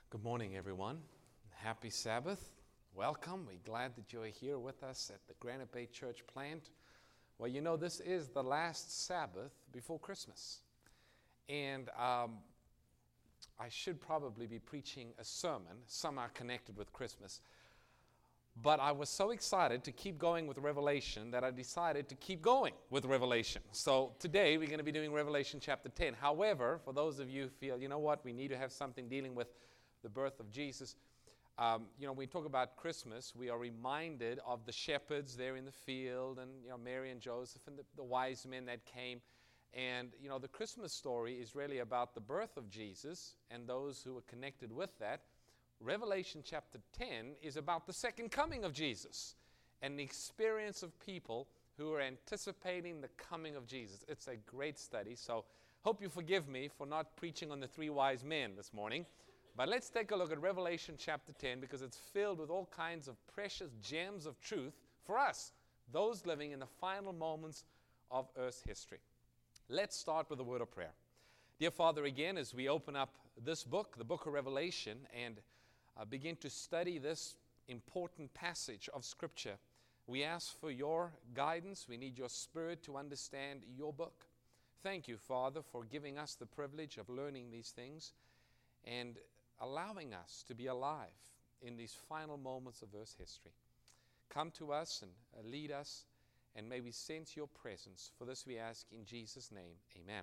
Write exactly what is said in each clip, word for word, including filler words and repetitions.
Good morning, everyone. Happy Sabbath. Welcome. We're glad that you're here with us at the Granite Bay Church plant. Well, you know, this is the last Sabbath before Christmas. And um, I should probably be preaching a sermon, somehow connected with Christmas. But I was so excited to keep going with Revelation that I decided to keep going with Revelation. So today we're going to be doing Revelation chapter ten. However, for those of you who feel, you know what, we need to have something dealing with the birth of Jesus. Um, you know, when we talk about Christmas, we are reminded of the shepherds there in the field and, you know, Mary and Joseph and the, the wise men that came. And, you know, the Christmas story is really about the birth of Jesus and those who are connected with that. Revelation chapter ten is about the second coming of Jesus and the experience of people who are anticipating the coming of Jesus. It's a great study, so hope you forgive me for not preaching on the three wise men this morning. But let's take a look at Revelation chapter ten because it's filled with all kinds of precious gems of truth for us, those living in the final moments of Earth's history. Let's start with a word of prayer. Dear Father, again, as we open up this book, the book of Revelation, and uh, begin to study this important passage of Scripture, we ask for your guidance. We need your Spirit to understand your book. Thank you, Father, for giving us the privilege of learning these things and allowing us to be alive in these final moments of Earth's history. Come to us and uh, lead us, and may we sense your presence. For this we ask in Jesus' name, amen.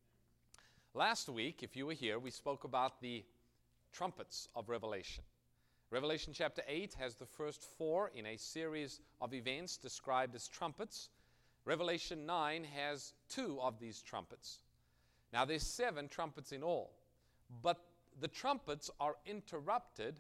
Last week, if you were here, we spoke about the trumpets of Revelation. Revelation chapter eight has the first four in a series of events described as trumpets. Revelation nine has two of these trumpets. Now there's seven trumpets in all, but the trumpets are interrupted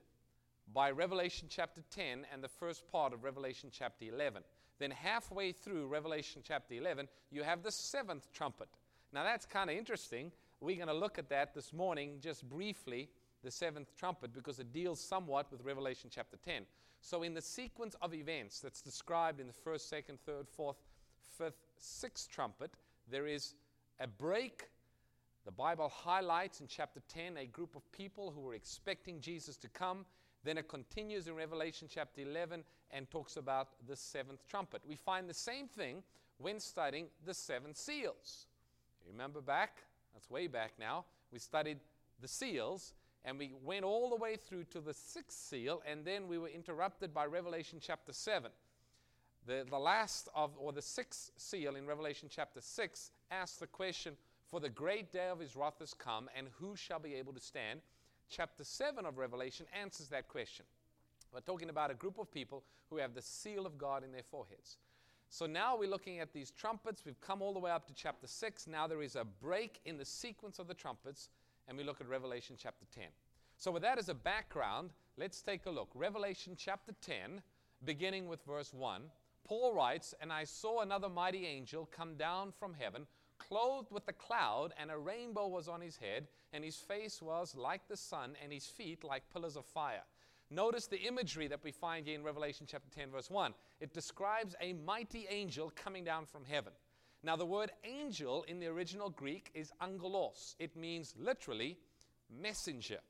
by Revelation chapter ten and the first part of Revelation chapter eleven. Then halfway through Revelation chapter eleven, you have the seventh trumpet. Now that's kind of interesting. We're going to look at that this morning just briefly, the seventh trumpet, because it deals somewhat with Revelation chapter ten. So in the sequence of events that's described in the first, second, third, fourth, fifth, sixth trumpet, there is a break. The Bible highlights in chapter ten a group of people who were expecting Jesus to come. Then it continues in Revelation chapter eleven and talks about the seventh trumpet. We find the same thing when studying the seven seals. You remember back, that's way back now, we studied the seals and we went all the way through to the sixth seal, and then we were interrupted by Revelation chapter seven. The, the last of, or the sixth seal in Revelation chapter six asks the question, for the great day of his wrath has come, and who shall be able to stand? Chapter seven of Revelation answers that question. We're talking about a group of people who have the seal of God in their foreheads. So now we're looking at these trumpets. We've come all the way up to chapter six. Now there is a break in the sequence of the trumpets, and we look at Revelation chapter ten. So with that as a background, let's take a look. Revelation chapter ten, beginning with verse one, Paul writes, "And I saw another mighty angel come down from heaven, clothed with a cloud, and a rainbow was on his head, and his face was like the sun, and his feet like pillars of fire." Notice the imagery that we find here in Revelation chapter ten, verse one. It describes a mighty angel coming down from heaven. Now, the word angel in the original Greek is angelos. It means literally messenger.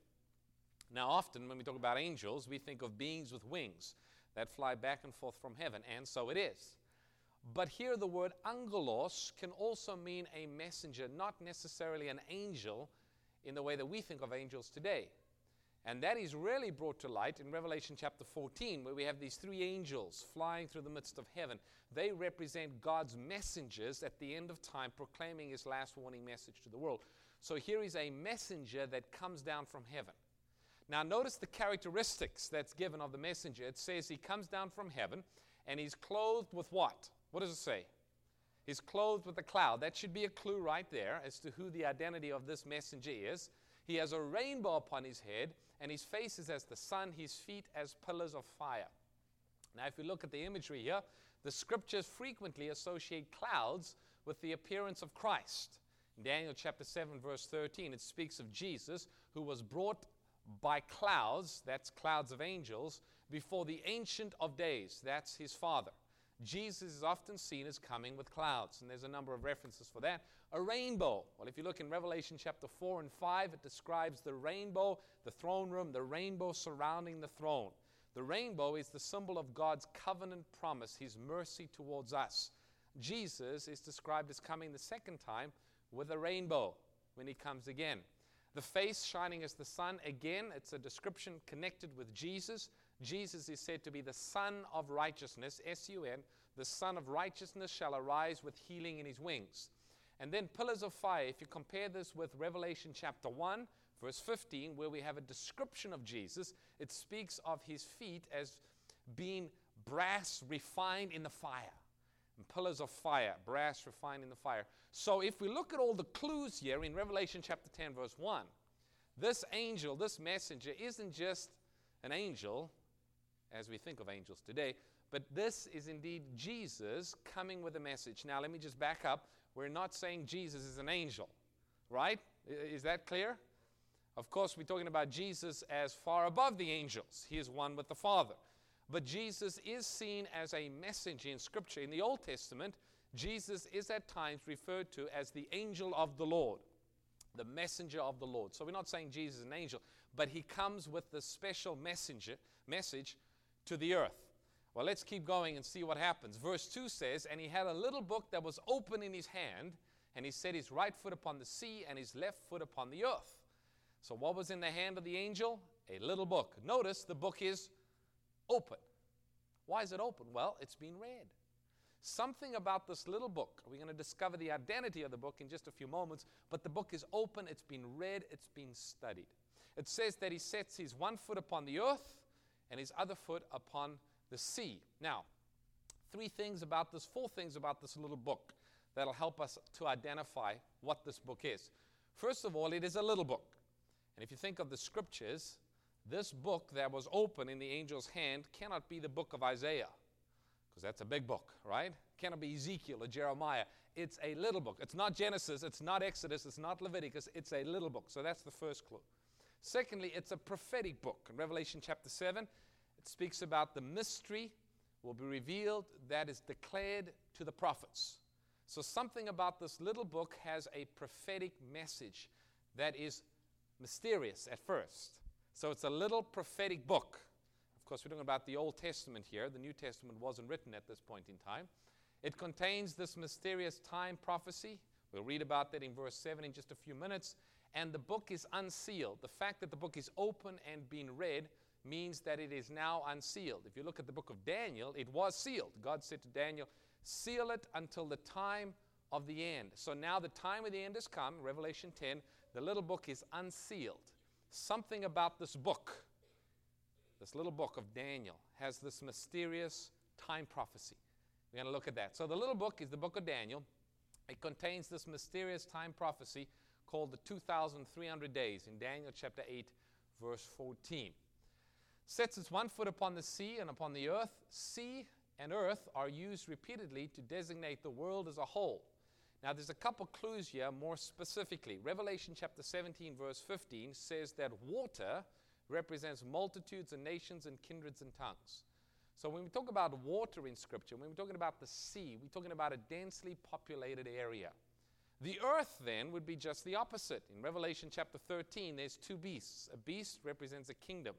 Now, often when we talk about angels, we think of beings with wings that fly back and forth from heaven, and so it is. But here the word angelos can also mean a messenger, not necessarily an angel in the way that we think of angels today. And that is really brought to light in Revelation chapter fourteen, where we have these three angels flying through the midst of heaven. They represent God's messengers at the end of time, proclaiming his last warning message to the world. So here is a messenger that comes down from heaven. Now notice the characteristics that's given of the messenger. It says he comes down from heaven, and he's clothed with what? What does it say? He's clothed with a cloud. That should be a clue right there as to who the identity of this messenger is. He has a rainbow upon his head, and his face is as the sun, his feet as pillars of fire. Now, if you look at the imagery here, the scriptures frequently associate clouds with the appearance of Christ. In Daniel chapter seven, verse thirteen, it speaks of Jesus who was brought by clouds, that's clouds of angels, before the Ancient of Days, that's his Father. Jesus is often seen as coming with clouds, and there's a number of references for that. A rainbow. Well, if you look in Revelation chapter four and five, it describes the rainbow, the throne room, the rainbow surrounding the throne. The rainbow is the symbol of God's covenant promise, His mercy towards us. Jesus is described as coming the second time with a rainbow when He comes again. The face shining as the sun, again, it's a description connected with Jesus. Jesus is said to be the Son of Righteousness, S U N. The Son of Righteousness shall arise with healing in His wings. And then pillars of fire. If you compare this with Revelation chapter one, verse fifteen, where we have a description of Jesus, it speaks of His feet as being brass refined in the fire. And pillars of fire, brass refined in the fire. So if we look at all the clues here in Revelation chapter ten, verse one, this angel, this messenger, isn't just an angel, as we think of angels today, but this is indeed Jesus coming with a message. Now, let me just back up. We're not saying Jesus is an angel, right? Is that clear? Of course, we're talking about Jesus as far above the angels. He is one with the Father. But Jesus is seen as a messenger in Scripture. In the Old Testament, Jesus is at times referred to as the angel of the Lord, the messenger of the Lord. So we're not saying Jesus is an angel, but He comes with the special messenger message to the earth. Well, let's keep going and see what happens. Verse two says, "And He had a little book that was open in His hand, and He set His right foot upon the sea and His left foot upon the earth." So what was in the hand of the angel? A little book. Notice the book is open. Why is it open? Well, it's being read. Something about this little book. We're going to discover the identity of the book in just a few moments, but the book is open, it's been read, it's been studied. It says that He sets His one foot upon the earth and His other foot upon the sea. Now, three things about this, four things about this little book that'll help us to identify what this book is. First of all, it is a little book. And if you think of the Scriptures, this book that was open in the angel's hand cannot be the book of Isaiah, because that's a big book, right? Cannot be Ezekiel or Jeremiah. It's a little book. It's not Genesis, it's not Exodus, it's not Leviticus, it's a little book. So that's the first clue. Secondly, it's a prophetic book. In Revelation chapter seven, it speaks about the mystery will be revealed that is declared to the prophets. So something about this little book has a prophetic message that is mysterious at first. So it's a little prophetic book. Of course, we're talking about the Old Testament here. The New Testament wasn't written at this point in time. It contains this mysterious time prophecy. We'll read about that in verse seven in just a few minutes. And the book is unsealed. The fact that the book is open and being read means that it is now unsealed. If you look at the book of Daniel, it was sealed. God said to Daniel, seal it until the time of the end. So now the time of the end has come, Revelation ten. The little book is unsealed. Something about this book, this little book of Daniel, has this mysterious time prophecy. We're going to look at that. So the little book is the book of Daniel. It contains this mysterious time prophecy called the two thousand three hundred days in Daniel chapter eight, verse fourteen. Sets its one foot upon the sea and upon the earth. Sea and earth are used repeatedly to designate the world as a whole. Now, there's a couple clues here more specifically. Revelation chapter seventeen, verse fifteen says that water represents multitudes and nations and kindreds and tongues. So when we talk about water in Scripture, when we're talking about the sea, we're talking about a densely populated area. The earth, then, would be just the opposite. In Revelation chapter thirteen, there's two beasts. A beast represents a kingdom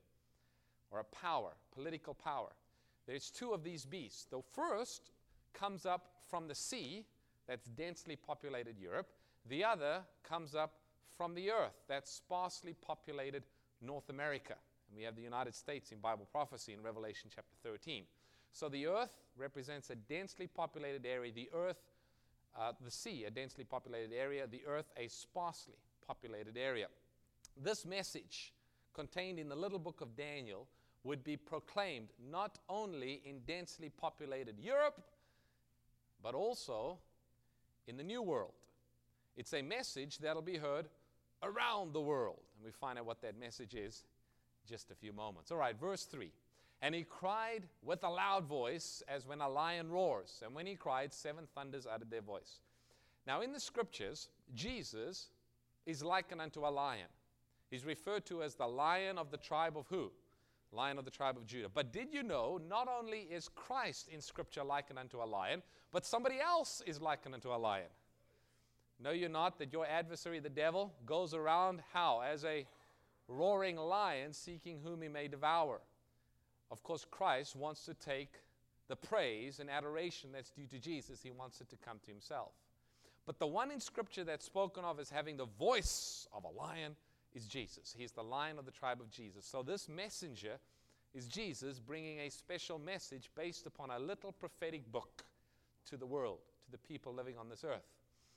or a power, political power. There's two of these beasts. The first comes up from the sea, that's densely populated Europe. The other comes up from the earth, that's sparsely populated North America. And we have the United States in Bible prophecy in Revelation chapter thirteen. So the earth represents a densely populated area. The earth, uh, the sea, a densely populated area. The earth, a sparsely populated area. This message contained in the little book of Daniel would be proclaimed not only in densely populated Europe, but also in the New World. It's a message that'll be heard around the world. And we find out what that message is in just a few moments. All right, verse three. And he cried with a loud voice as when a lion roars. And when he cried, seven thunders uttered their voice. Now in the Scriptures, Jesus is likened unto a lion. He's referred to as the lion of the tribe of who? Lion of the tribe of Judah. But did you know, not only is Christ in Scripture likened unto a lion, but somebody else is likened unto a lion. Know you not that your adversary, the devil, goes around how? As a roaring lion, seeking whom he may devour. Of course, Christ wants to take the praise and adoration that's due to Jesus. He wants it to come to himself. But the one in Scripture that's spoken of as having the voice of a lion is Jesus. He's the Lion of the tribe of Jesus. So this messenger is Jesus bringing a special message based upon a little prophetic book to the world, to the people living on this earth.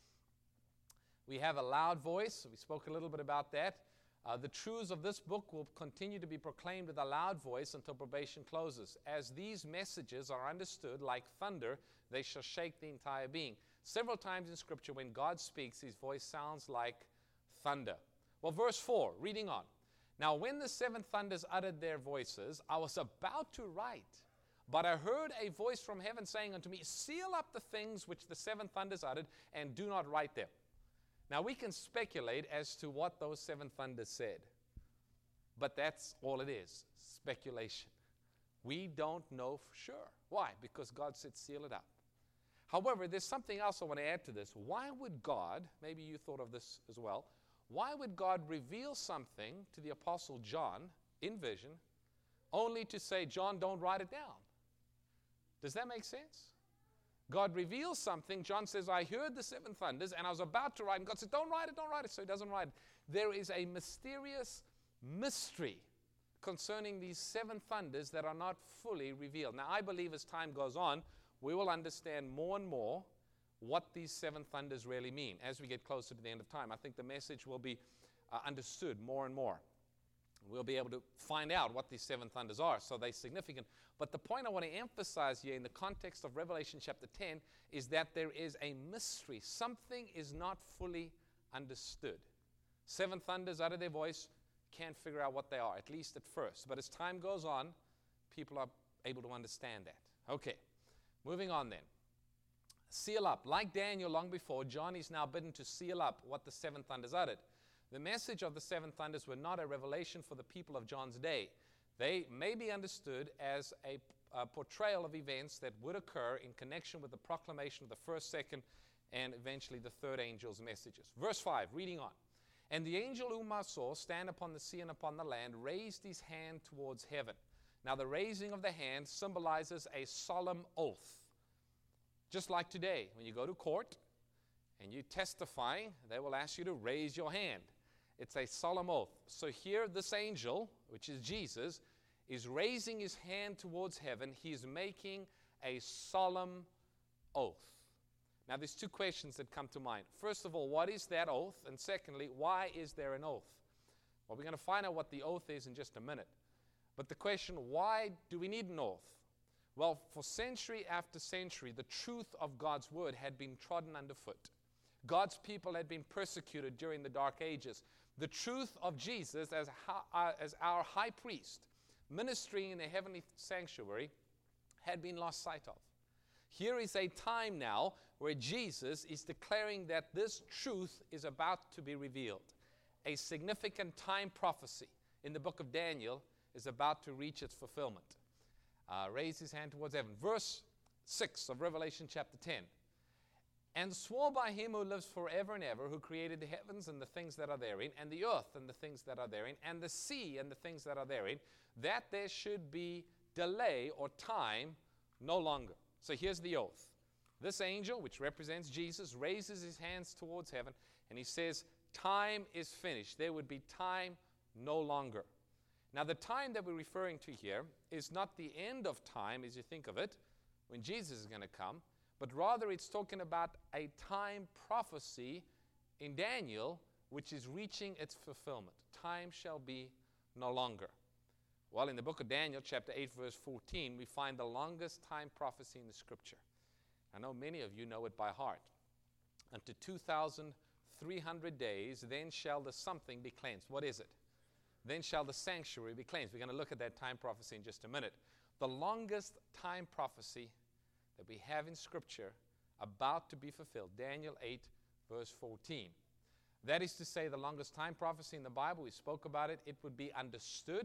We have a loud voice. We spoke a little bit about that. Uh, the truths of this book will continue to be proclaimed with a loud voice until probation closes. As these messages are understood like thunder, they shall shake the entire being. Several times in Scripture, when God speaks, his voice sounds like thunder. Well, verse four, reading on. Now, when the seven thunders uttered their voices, I was about to write, but I heard a voice from heaven saying unto me, seal up the things which the seven thunders uttered, and do not write them. Now, we can speculate as to what those seven thunders said, but that's all it is, speculation. We don't know for sure. Why? Because God said seal it up. However, there's something else I want to add to this. Why would God, maybe you thought of this as well, why would God reveal something to the Apostle John in vision only to say, John, don't write it down? Does that make sense? God reveals something. John says, I heard the seven thunders, and I was about to write, and God said, don't write it, don't write it, so he doesn't write it. There is a mysterious mystery concerning these seven thunders that are not fully revealed. Now, I believe as time goes on, we will understand more and more what these seven thunders really mean as we get closer to the end of time. I think the message will be uh, understood more and more. We'll be able to find out what these seven thunders are, so they're significant. But the point I want to emphasize here in the context of Revelation chapter ten is that there is a mystery. Something is not fully understood. Seven thunders out of their voice, can't figure out what they are, at least at first. But as time goes on, people are able to understand that. Okay, moving on then. Seal up. Like Daniel long before, John is now bidden to seal up what the seven thunders uttered. The message of the seven thunders were not a revelation for the people of John's day. They may be understood as a, a portrayal of events that would occur in connection with the proclamation of the first, second, and eventually the third angel's messages. Verse five, reading on. And the angel whom I saw stand upon the sea and upon the land raised his hand towards heaven. Now the raising of the hand symbolizes a solemn oath. Just like today, when you go to court and you're testifying, they will ask you to raise your hand. It's a solemn oath. So here this angel, which is Jesus, is raising his hand towards heaven. He's making a solemn oath. Now there's two questions that come to mind. First of all, what is that oath? And secondly, why is there an oath? Well, we're going to find out what the oath is in just a minute. But the question, why do we need an oath? Well, for century after century, the truth of God's word had been trodden underfoot. God's people had been persecuted during the Dark Ages. The truth of Jesus as, uh, as our high priest, ministering in the heavenly sanctuary, had been lost sight of. Here is a time now where Jesus is declaring that this truth is about to be revealed. A significant time prophecy in the book of Daniel is about to reach its fulfillment. Uh, raise his hand towards heaven. Verse six of Revelation chapter ten. And swore by him who lives forever and ever, who created the heavens and the things that are therein, and the earth and the things that are therein, and the sea and the things that are therein, that there should be delay or time no longer. So here's the oath. This angel, which represents Jesus, raises his hands towards heaven, and he says, time is finished. There would be time no longer. Now, the time that we're referring to here is not the end of time, as you think of it, when Jesus is going to come, but rather it's talking about a time prophecy in Daniel, which is reaching its fulfillment. Time shall be no longer. Well, in the book of Daniel, chapter eight, verse fourteen, we find the longest time prophecy in the Scripture. I know many of you know it by heart. Unto two thousand three hundred days, then shall the something be cleansed. What is it? Then shall the sanctuary be cleansed. We're going to look at that time prophecy in just a minute. The longest time prophecy that we have in Scripture about to be fulfilled. Daniel eight, verse fourteen. That is to say, the longest time prophecy in the Bible, we spoke about it, it would be understood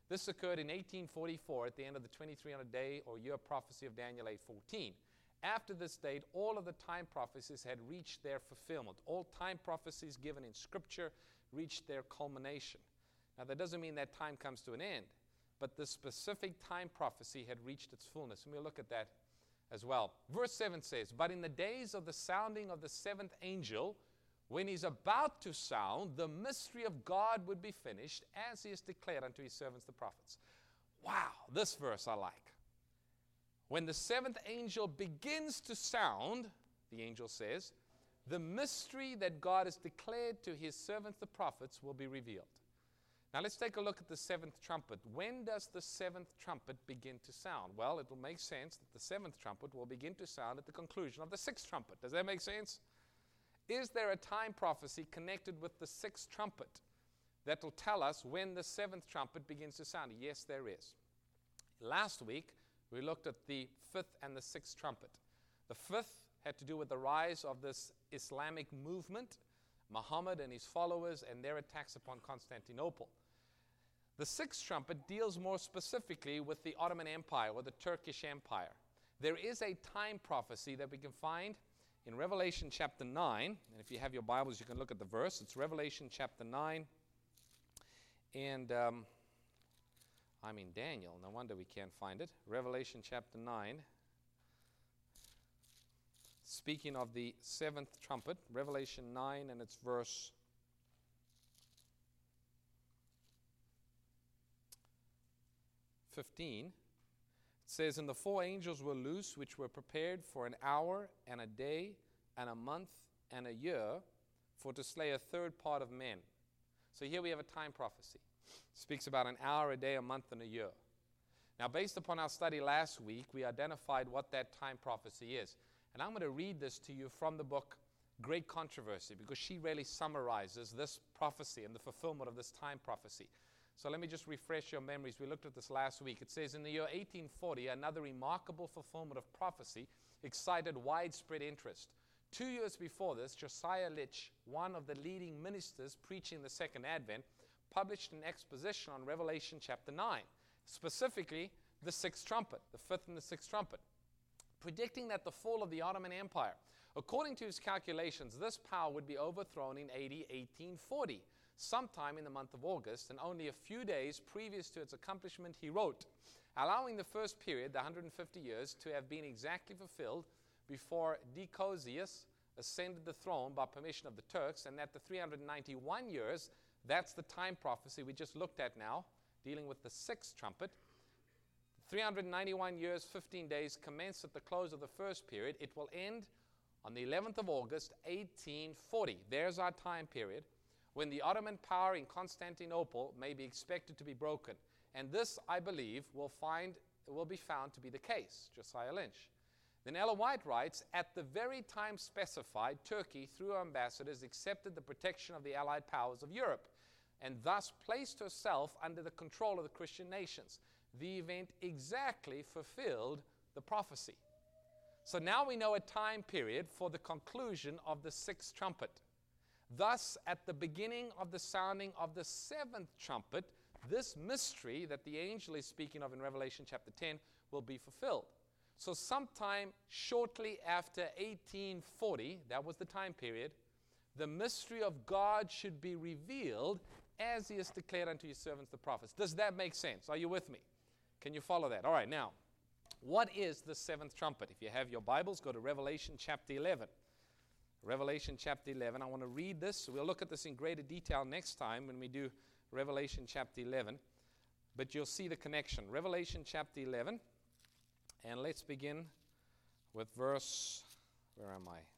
This occurred in eighteen forty-four at the end of the twenty-three hundred day or year prophecy of Daniel eight fourteen. After this date, all of the time prophecies had reached their fulfillment. All time prophecies given in Scripture reached their culmination. Now, that doesn't mean that time comes to an end, but the specific time prophecy had reached its fullness. And we'll look at that as well. Verse seven says, "But in the days of the sounding of the seventh angel, when he's about to sound, the mystery of God would be finished, as he has declared unto his servants the prophets." Wow, this verse I like. When the seventh angel begins to sound, the angel says, the mystery that God has declared to his servants the prophets will be revealed. Now let's take a look at the seventh trumpet. When does the seventh trumpet begin to sound? Well, it will make sense that the seventh trumpet will begin to sound at the conclusion of the sixth trumpet. Does that make sense? Is there a time prophecy connected with the sixth trumpet that will tell us when the seventh trumpet begins to sound? Yes, there is. Last week, we looked at the fifth and the sixth trumpet. The fifth had to do with the rise of this Islamic movement, Muhammad and his followers, and their attacks upon Constantinople. The sixth trumpet deals more specifically with the Ottoman Empire or the Turkish Empire. There is a time prophecy that we can find in Revelation chapter nine. And if you have your Bibles, you can look at the verse. It's Revelation chapter nine. And um, I'm in Daniel. No wonder we can't find it. Revelation chapter nine. Speaking of the seventh trumpet, Revelation nine and its verse fifteen. It says, "And the four angels were loose, which were prepared for an hour and a day and a month and a year, for to slay a third part of men." So here we have a time prophecy. It speaks about an hour, a day, a month, and a year. Now, based upon our study last week, we identified what that time prophecy is. And I'm going to read this to you from the book Great Controversy, because she really summarizes this prophecy and the fulfillment of this time prophecy. So let me just refresh your memories. We looked at this last week. It says, in the year eighteen forty, another remarkable fulfillment of prophecy excited widespread interest. Two years before this, Josiah Litch, one of the leading ministers preaching the Second Advent, published an exposition on Revelation chapter nine, specifically the sixth trumpet, the fifth and the sixth trumpet, predicting that the fall of the Ottoman Empire. According to his calculations, this power would be overthrown in A D eighteen forty, sometime in the month of August, and only a few days previous to its accomplishment, he wrote, allowing the first period, the one hundred fifty years, to have been exactly fulfilled before Decozius ascended the throne by permission of the Turks, and that the three hundred ninety-one years, that's the time prophecy we just looked at now, dealing with the sixth trumpet. three hundred ninety-one years, fifteen days commence at the close of the first period. It will end on the eleventh of August, eighteen forty. There's our time period when the Ottoman power in Constantinople may be expected to be broken. And this, I believe, will find will be found to be the case. Josiah Lynch. Then Ella White writes, at the very time specified, Turkey, through ambassadors, accepted the protection of the Allied powers of Europe, and thus placed herself under the control of the Christian nations. The event exactly fulfilled the prophecy. So now we know a time period for the conclusion of the sixth trumpet. Thus, at the beginning of the sounding of the seventh trumpet, this mystery that the angel is speaking of in Revelation chapter ten will be fulfilled. So sometime shortly after eighteen forty, that was the time period, the mystery of God should be revealed as he has declared unto his servants the prophets. Does that make sense? Are you with me? Can you follow that? All right, now, what is the seventh trumpet? If you have your Bibles, go to Revelation chapter eleven. Revelation chapter eleven. I want to read this. We'll look at this in greater detail next time when we do Revelation chapter eleven. But you'll see the connection. Revelation chapter eleven. And let's begin with verse, where am I?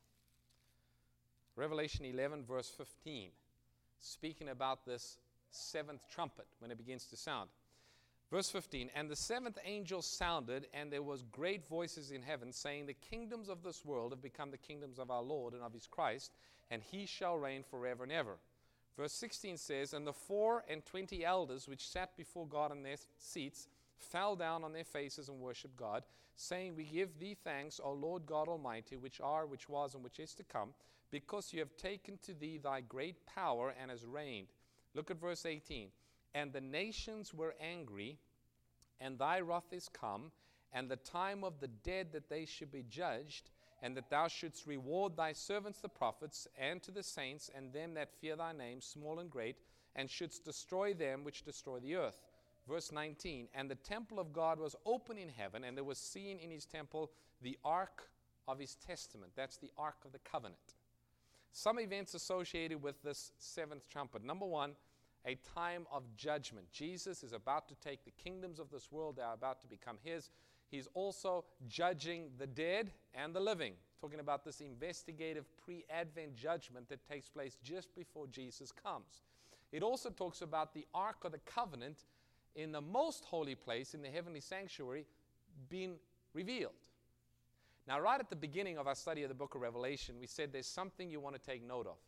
Revelation eleven, verse fifteen. Speaking about this seventh trumpet when it begins to sound. Verse fifteen, and the seventh angel sounded, and there was great voices in heaven, saying, the kingdoms of this world have become the kingdoms of our Lord and of his Christ, and he shall reign forever and ever. Verse sixteen says, and the four and twenty elders which sat before God in their seats fell down on their faces and worshipped God, saying, we give thee thanks, O Lord God Almighty, which are, which was, and which is to come, because you have taken to thee thy great power and has reigned. Look at verse eighteen. and the nations were angry, and thy wrath is come, and the time of the dead that they should be judged, and that thou shouldst reward thy servants the prophets, and to the saints, and them that fear thy name, small and great, and shouldst destroy them which destroy the earth. Verse nineteen, and the temple of God was open in heaven, and there was seen in his temple the ark of his testament. That's the ark of the covenant. Some events associated with this seventh trumpet. Number one, a time of judgment. Jesus is about to take the kingdoms of this world. They are about to become his. He's also judging the dead and the living. Talking about this investigative pre-Advent judgment that takes place just before Jesus comes. It also talks about the Ark of the Covenant in the most holy place, in the heavenly sanctuary, being revealed. Now, right at the beginning of our study of the book of Revelation, we said there's something you want to take note of.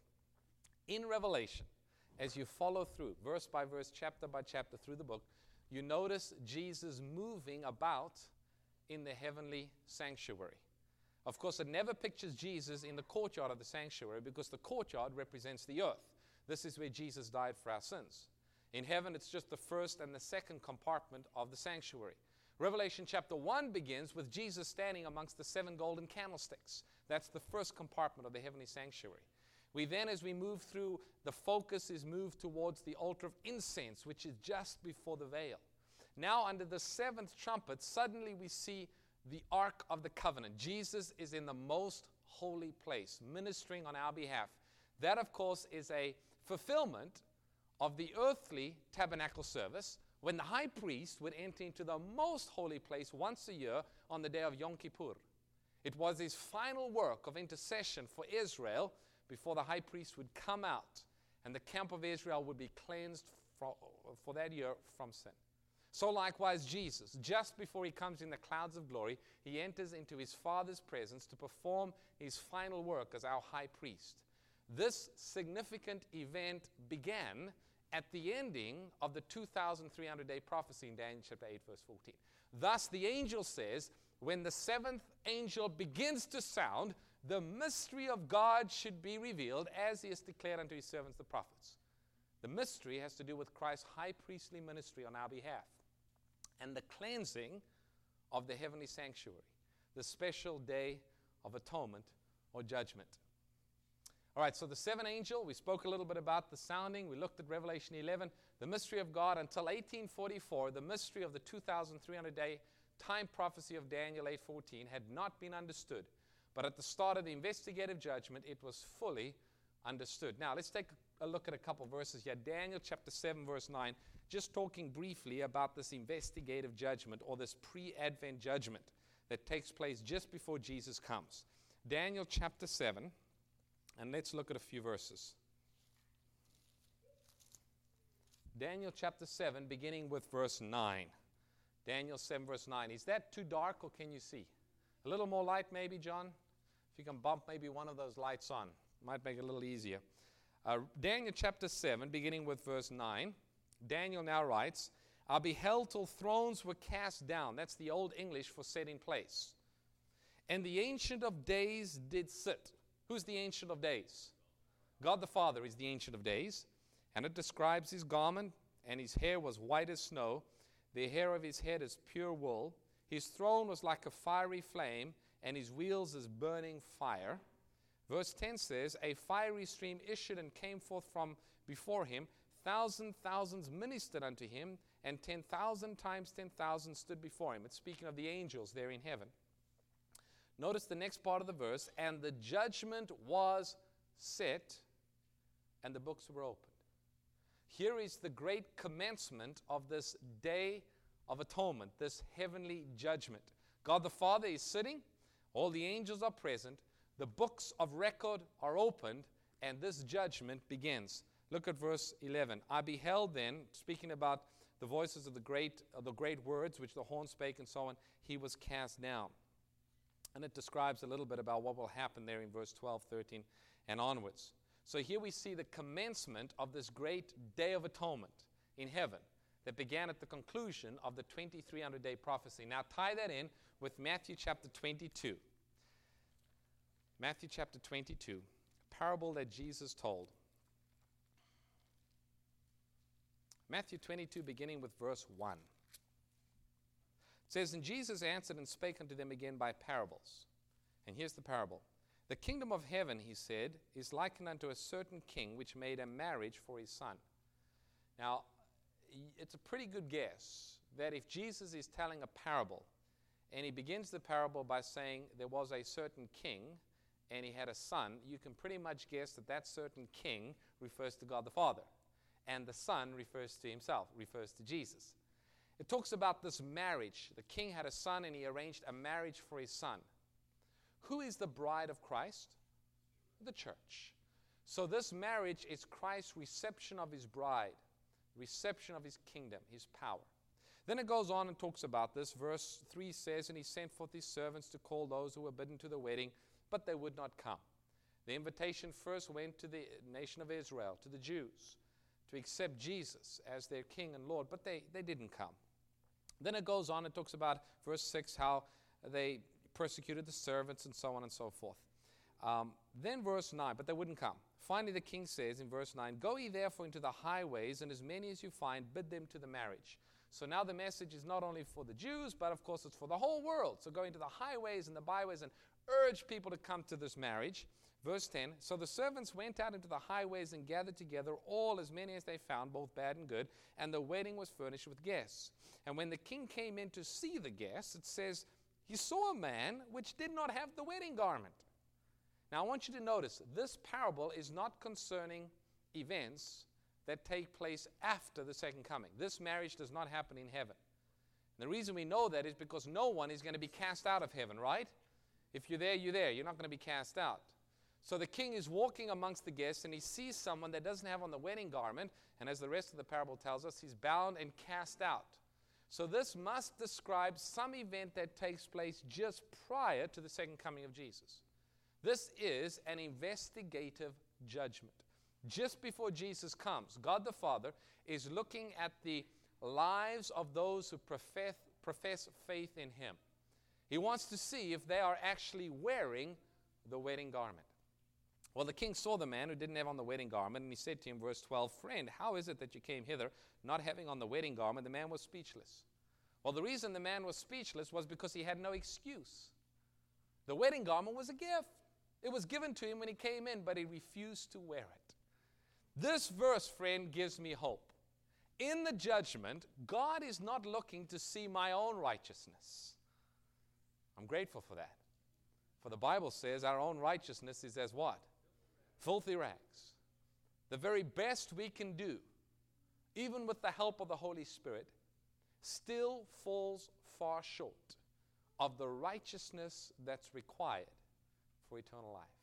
In Revelation, as you follow through, verse by verse, chapter by chapter through the book, you notice Jesus moving about in the heavenly sanctuary. Of course, it never pictures Jesus in the courtyard of the sanctuary, because the courtyard represents the earth. This is where Jesus died for our sins. In heaven, it's just the first and the second compartment of the sanctuary. Revelation chapter one begins with Jesus standing amongst the seven golden candlesticks. That's the first compartment of the heavenly sanctuary. We then, as we move through, the focus is moved towards the altar of incense, which is just before the veil. Now, under the seventh trumpet, suddenly we see the Ark of the Covenant. Jesus is in the most holy place, ministering on our behalf. That, of course, is a fulfillment of the earthly tabernacle service, when the high priest would enter into the most holy place once a year on the day of Yom Kippur. It was his final work of intercession for Israel before the high priest would come out, and the camp of Israel would be cleansed for, for that year from sin. So likewise, Jesus, just before he comes in the clouds of glory, he enters into his Father's presence to perform his final work as our high priest. This significant event began at the ending of the two thousand three hundred day prophecy in Daniel chapter eight, verse fourteen. Thus, the angel says, when the seventh angel begins to sound, the mystery of God should be revealed, as he has declared unto his servants the prophets. The mystery has to do with Christ's high priestly ministry on our behalf, and the cleansing of the heavenly sanctuary, the special day of atonement or judgment. All right, so the seventh angel, we spoke a little bit about the sounding. We looked at Revelation eleven, the mystery of God. Until eighteen forty-four, the mystery of the two thousand three hundred day time prophecy of Daniel eight fourteen had not been understood. But at the start of the investigative judgment, it was fully understood. Now, let's take a look at a couple verses here. Daniel chapter seven, verse nine, just talking briefly about this investigative judgment, or this pre-Advent judgment that takes place just before Jesus comes. Daniel chapter seven, and let's look at a few verses. Daniel chapter seven, beginning with verse nine. Daniel seven, verse nine. Is that too dark, or can you see? A little more light maybe, John? If you can bump maybe one of those lights on. Might make it a little easier. Uh, Daniel chapter seven, beginning with verse nine. Daniel now writes, I beheld till thrones were cast down. That's the Old English for set in place. And the Ancient of Days did sit. Who's the Ancient of Days? God the Father is the Ancient of Days. And it describes his garment, and his hair was white as snow. The hair of his head is pure wool. His throne was like a fiery flame, and his wheels as burning fire. Verse ten says, a fiery stream issued and came forth from before him. Thousand thousands ministered unto him, and ten thousand times ten thousand stood before him. It's speaking of the angels there in heaven. Notice the next part of the verse, and the judgment was set, and the books were opened. Here is the great commencement of this day of atonement, this heavenly judgment. God the Father is sitting, all the angels are present, the books of record are opened, and this judgment begins. Look at verse eleven. I beheld then, speaking about the voices of the great, of the great words which the horn spake and so on, he was cast down. And it describes a little bit about what will happen there in verse twelve, thirteen, and onwards. So here we see the commencement of this great day of atonement in heaven that began at the conclusion of the twenty-three hundred day prophecy. Now tie that in with Matthew chapter twenty-two. Matthew chapter twenty-two, a parable that Jesus told. Matthew twenty-two, beginning with verse one. It says, And Jesus answered and spake unto them again by parables. And here's the parable. The kingdom of heaven, he said, is likened unto a certain king which made a marriage for his son. Now, it's a pretty good guess that if Jesus is telling a parable, and he begins the parable by saying there was a certain king, and he had a son, you can pretty much guess that that certain king refers to God the Father. And the son refers to himself, refers to Jesus. It talks about this marriage. The king had a son, and he arranged a marriage for his son. Who is the bride of Christ? The church. So this marriage is Christ's reception of his bride, reception of his kingdom, his power. Then it goes on and talks about this. Verse three says, And he sent forth his servants to call those who were bidden to the wedding, but they would not come. The invitation first went to the nation of Israel, to the Jews, to accept Jesus as their king and Lord, but they, they didn't come. Then it goes on and talks about verse six, how they persecuted the servants and so on and so forth. Um, then verse nine, but they wouldn't come. Finally the king says in verse nine, Go ye therefore into the highways, and as many as you find, bid them to the marriage. So now the message is not only for the Jews, but of course it's for the whole world. So go into the highways and the byways and urge people to come to this marriage. Verse ten, So the servants went out into the highways and gathered together all as many as they found, both bad and good, and the wedding was furnished with guests. And when the king came in to see the guests, it says, he saw a man which did not have the wedding garment. Now I want you to notice, this parable is not concerning events that take place after the second coming. This marriage does not happen in heaven. And the reason we know that is because no one is going to be cast out of heaven, right? If you're there, you're there. You're not going to be cast out. So the king is walking amongst the guests, and he sees someone that doesn't have on the wedding garment, and as the rest of the parable tells us, he's bound and cast out. So this must describe some event that takes place just prior to the second coming of Jesus. This is an investigative judgment. Just before Jesus comes, God the Father is looking at the lives of those who profess, profess faith in him. He wants to see if they are actually wearing the wedding garment. Well, the king saw the man who didn't have on the wedding garment, and he said to him, verse twelve, Friend, how is it that you came hither not having on the wedding garment? The man was speechless. Well, the reason the man was speechless was because he had no excuse. The wedding garment was a gift. It was given to him when he came in, but he refused to wear it. This verse, friend, gives me hope. In the judgment, God is not looking to see my own righteousness. I'm grateful for that. For the Bible says our own righteousness is as what? Filthy rags. The very best we can do, even with the help of the Holy Spirit, still falls far short of the righteousness that's required for eternal life.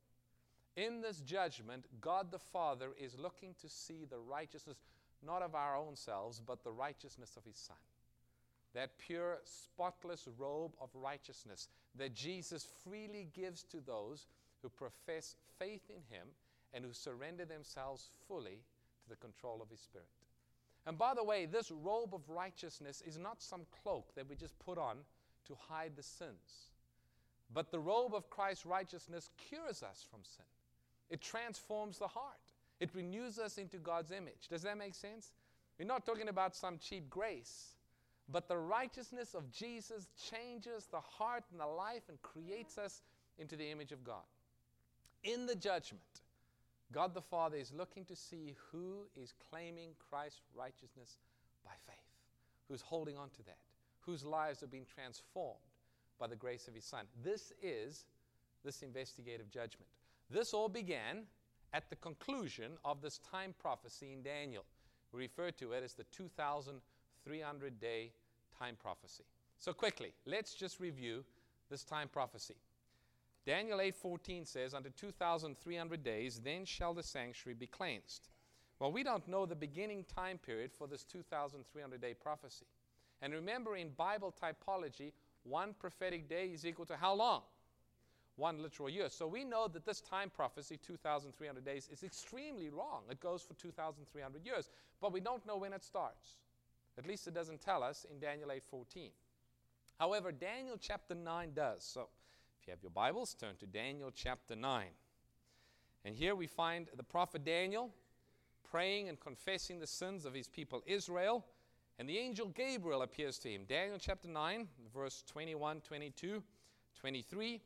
In this judgment, God the Father is looking to see the righteousness, not of our own selves, but the righteousness of his Son. That pure, spotless robe of righteousness that Jesus freely gives to those who profess faith in him and who surrender themselves fully to the control of his Spirit. And by the way, this robe of righteousness is not some cloak that we just put on to hide the sins. But the robe of Christ's righteousness cures us from sin. It transforms the heart. It renews us into God's image. Does that make sense? We're not talking about some cheap grace, but the righteousness of Jesus changes the heart and the life and creates us into the image of God. In the judgment, God the Father is looking to see who is claiming Christ's righteousness by faith, who's holding on to that, whose lives are being transformed by the grace of his Son. This is this investigative judgment. This all began at the conclusion of this time prophecy in Daniel. We refer to it as the two thousand three hundred day time prophecy. So quickly, let's just review this time prophecy. Daniel eight fourteen says, Unto two thousand three hundred days, then shall the sanctuary be cleansed. Well, we don't know the beginning time period for this two thousand three hundred day prophecy. And remember, in Bible typology, one prophetic day is equal to how long? One literal year. So we know that this time prophecy, two thousand three hundred days, is extremely long. It goes for two thousand three hundred years. But we don't know when it starts. At least it doesn't tell us in Daniel eight fourteen. However, Daniel chapter nine does. So if you have your Bibles, turn to Daniel chapter nine. And here we find the prophet Daniel praying and confessing the sins of his people Israel. And the angel Gabriel appears to him. Daniel chapter nine, verse twenty-one, twenty-two, twenty-three.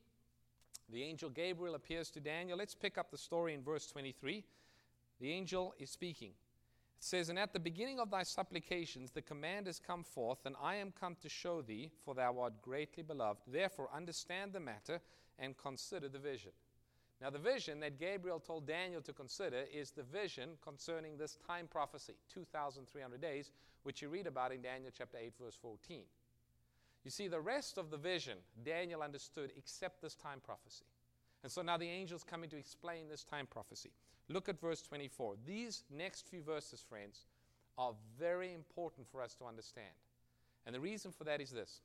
The angel Gabriel appears to Daniel. Let's pick up the story in verse twenty-three. The angel is speaking. It says, "And at the beginning of thy supplications the command has come forth, and I am come to show thee, for thou art greatly beloved. Therefore understand the matter and consider the vision." Now the vision that Gabriel told Daniel to consider is the vision concerning this time prophecy, two thousand three hundred days, which you read about in Daniel chapter eight, verse fourteen. You see, the rest of the vision Daniel understood except this time prophecy. And so now the angel's coming to explain this time prophecy. Look at verse twenty-four. These next few verses, friends, are very important for us to understand. And the reason for that is this.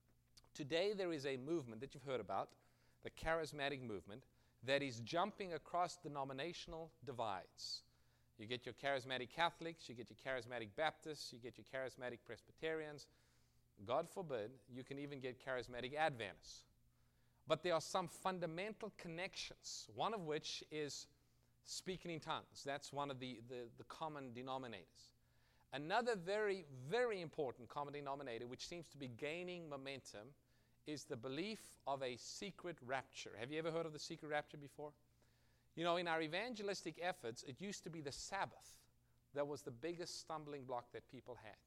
Today there is a movement that you've heard about, the charismatic movement, that is jumping across denominational divides. You get your charismatic Catholics, you get your charismatic Baptists, you get your charismatic Presbyterians. God forbid, you can even get charismatic Adventists. But there are some fundamental connections, one of which is speaking in tongues. That's one of the, the, the common denominators. Another very, very important common denominator, which seems to be gaining momentum, is the belief of a secret rapture. Have you ever heard of the secret rapture before? You know, in our evangelistic efforts, it used to be the Sabbath that was the biggest stumbling block that people had.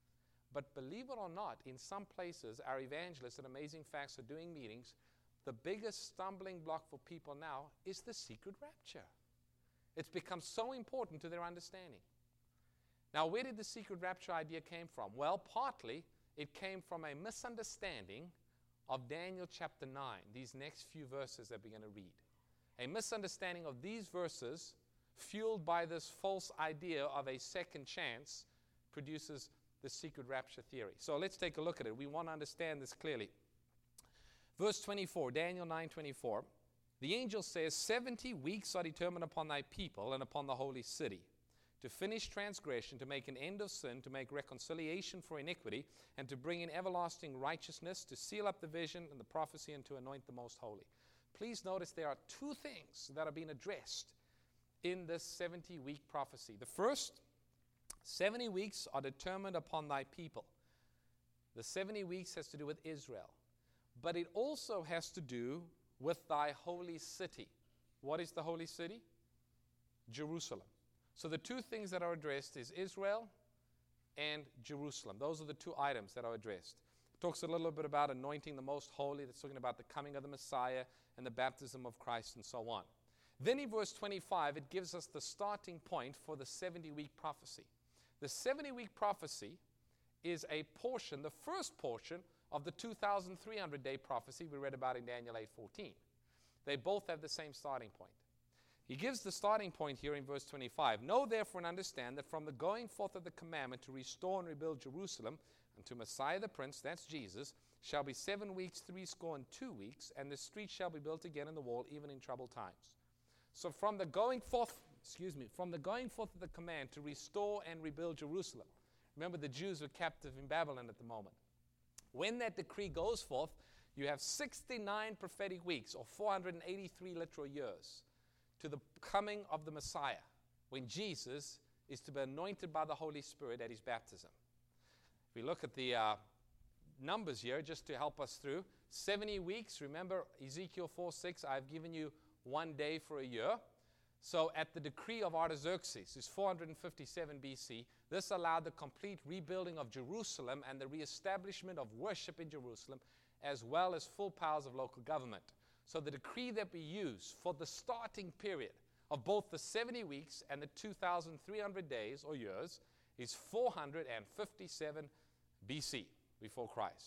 But believe it or not, in some places, our evangelists at Amazing Facts are doing meetings. The biggest stumbling block for people now is the secret rapture. It's become so important to their understanding. Now, where did the secret rapture idea came from? Well, partly it came from a misunderstanding of Daniel chapter nine, these next few verses that we're going to read. A misunderstanding of these verses, fueled by this false idea of a second chance, produces the secret rapture theory. So let's take a look at it. We want to understand this clearly. Verse twenty-four, Daniel nine twenty-four. The angel says, seventy weeks are determined upon thy people and upon the holy city, to finish transgression, to make an end of sin, to make reconciliation for iniquity, and to bring in everlasting righteousness, to seal up the vision and the prophecy, and to anoint the most holy. Please notice there are two things that are being addressed in this seventy-week prophecy. The first, seventy weeks are determined upon thy people. The seventy weeks has to do with Israel. But it also has to do with thy holy city. What is the holy city? Jerusalem. So the two things that are addressed is Israel and Jerusalem. Those are the two items that are addressed. It talks a little bit about anointing the most holy. That's talking about the coming of the Messiah and the baptism of Christ and so on. Then in verse twenty-five, it gives us the starting point for the seventy-week prophecy. The seventy-week prophecy is a portion, the first portion of the two thousand three hundred day prophecy we read about in Daniel eight fourteen. They both have the same starting point. He gives the starting point here in verse twenty-five. Know therefore and understand that from the going forth of the commandment to restore and rebuild Jerusalem unto Messiah the Prince, that's Jesus, shall be seven weeks, three score and two weeks, and the street shall be built again in the wall, even in troubled times. So from the going forth, excuse me, from the going forth of the command to restore and rebuild Jerusalem. Remember, the Jews were captive in Babylon at the moment. When that decree goes forth, you have sixty-nine prophetic weeks, or four hundred eighty-three literal years, to the coming of the Messiah, when Jesus is to be anointed by the Holy Spirit at his baptism. If we look at the uh, numbers here, just to help us through, seventy weeks, remember Ezekiel four six, I've given you one day for a year. So at the decree of Artaxerxes, is four hundred fifty-seven B C, this allowed the complete rebuilding of Jerusalem and the reestablishment of worship in Jerusalem, as well as full powers of local government. So the decree that we use for the starting period of both the seventy weeks and the two thousand three hundred days or years is four hundred fifty-seven B C, before Christ.